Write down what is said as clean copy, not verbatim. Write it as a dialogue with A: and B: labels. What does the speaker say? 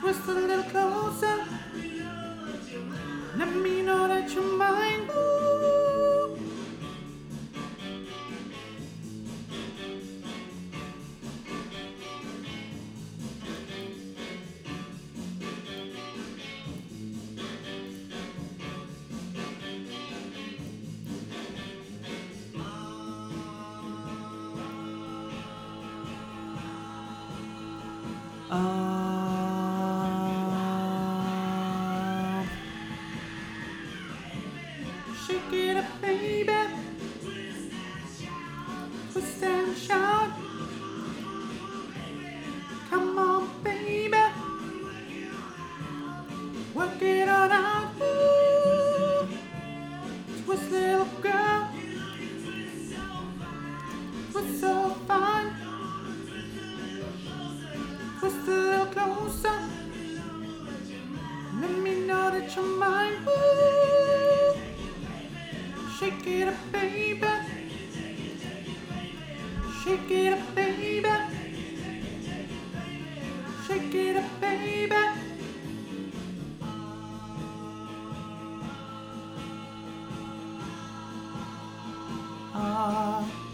A: Twist a little closer. Let me know that you're mine. Ooh. Shake it up, baby. Twist and shout. Come on, baby. Work it on out. Ooh. Twist, little girl. Twist so fine. Twist a little closer. Let me know that you're mine. Ooh. Shake it up, baby. Shake it up, baby. Shake it up, baby. Ah.